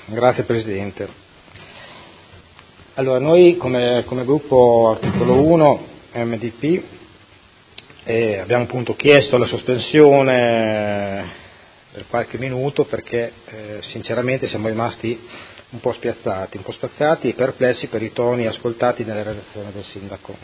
Grazie Presidente. Allora, noi come gruppo Articolo 1 MDP abbiamo appunto chiesto la sospensione per qualche minuto perché sinceramente siamo rimasti un po' spaziati e perplessi per i toni ascoltati nella relazione del Sindaco.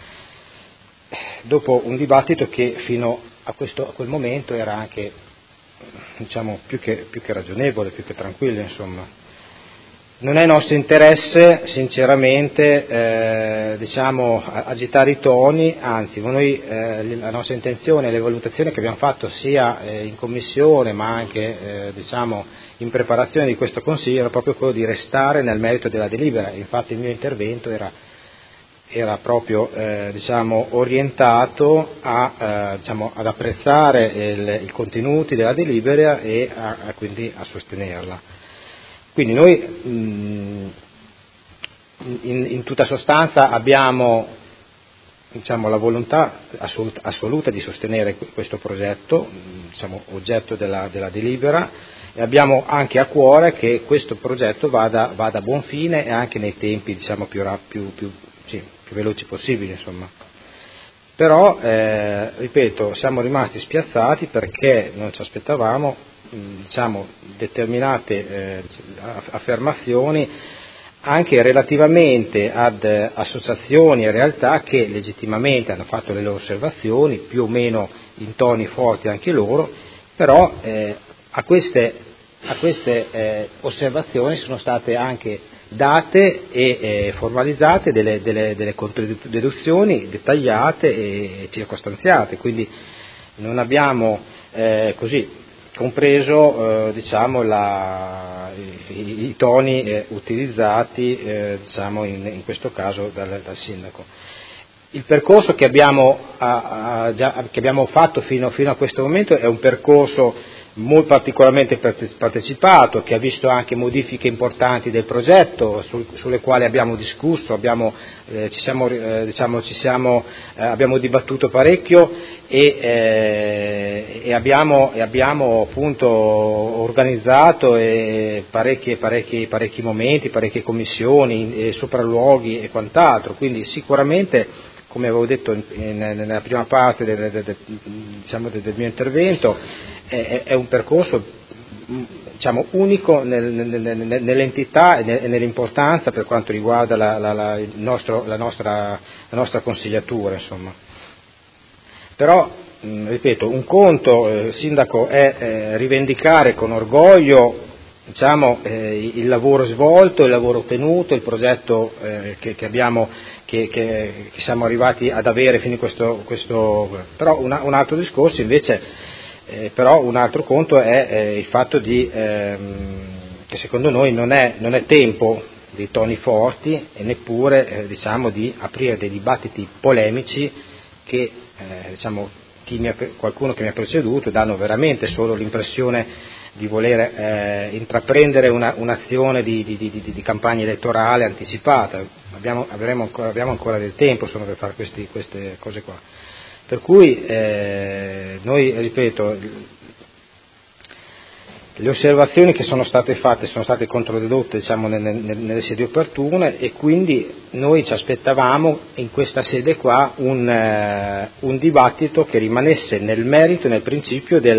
Dopo un dibattito che fino a quel momento era anche, diciamo, più che ragionevole, più che tranquillo, insomma. Non è nostro interesse, sinceramente, agitare i toni, anzi, noi, la nostra intenzione e le valutazioni che abbiamo fatto sia in commissione ma anche in preparazione di questo Consiglio era proprio quello di restare nel merito della delibera. Infatti il mio intervento era proprio orientato ad apprezzare i contenuti della delibera e quindi a sostenerla. Quindi noi in tutta sostanza abbiamo la volontà assoluta di sostenere questo progetto, oggetto della delibera, e abbiamo anche a cuore che questo progetto vada a buon fine e anche nei tempi più veloci possibili, insomma. Però, ripeto, siamo rimasti spiazzati perché non ci aspettavamo determinate affermazioni anche relativamente ad associazioni e realtà che legittimamente hanno fatto le loro osservazioni, più o meno in toni forti anche loro, però a queste osservazioni sono state anche date e formalizzate delle controdeduzioni dettagliate e circostanziate, quindi non abbiamo compreso i toni utilizzati in questo caso dal Sindaco. Il percorso che abbiamo fatto fino a questo momento è un percorso molto particolarmente partecipato, che ha visto anche modifiche importanti del progetto sulle quali abbiamo discusso, abbiamo dibattuto parecchio e abbiamo appunto organizzato parecchi momenti, parecchie commissioni, sopralluoghi e quant'altro, quindi sicuramente, come avevo detto nella prima parte del mio intervento, è un percorso unico nell'entità e nell'importanza per quanto riguarda la nostra consigliatura, insomma. Però, ripeto, un conto, Sindaco, è rivendicare con orgoglio il lavoro svolto, il lavoro ottenuto, il progetto che siamo arrivati ad avere fino a questo. Però un altro discorso invece, un altro conto è il fatto che secondo noi non è tempo di toni forti e neppure di aprire dei dibattiti polemici che qualcuno che mi ha preceduto danno veramente solo l'impressione di voler intraprendere un'azione di campagna elettorale anticipata. Abbiamo ancora del tempo per fare queste cose qua. Per cui noi, ripeto, le osservazioni che sono state fatte sono state controdedotte nelle sedi opportune e quindi noi ci aspettavamo in questa sede qua un dibattito che rimanesse nel merito e nel principio di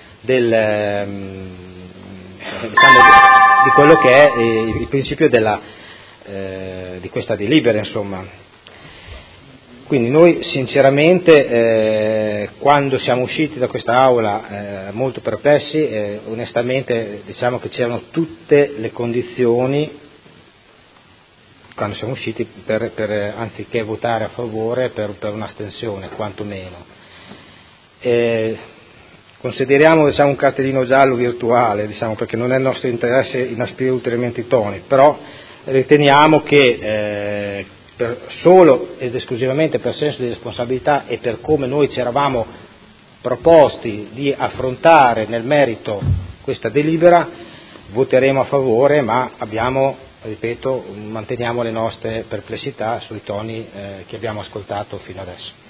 quello che è il principio di questa delibera, insomma. Quindi noi sinceramente quando siamo usciti da questa aula molto perplessi, onestamente diciamo che c'erano tutte le condizioni quando siamo usciti per anziché votare a favore per un'astensione quantomeno. Consideriamo un cartellino giallo virtuale, perché non è il nostro interesse inasprire ulteriormente i toni, però riteniamo che solo ed esclusivamente per senso di responsabilità e per come noi ci eravamo proposti di affrontare nel merito questa delibera, voteremo a favore, ma manteniamo le nostre perplessità sui toni che abbiamo ascoltato fino adesso.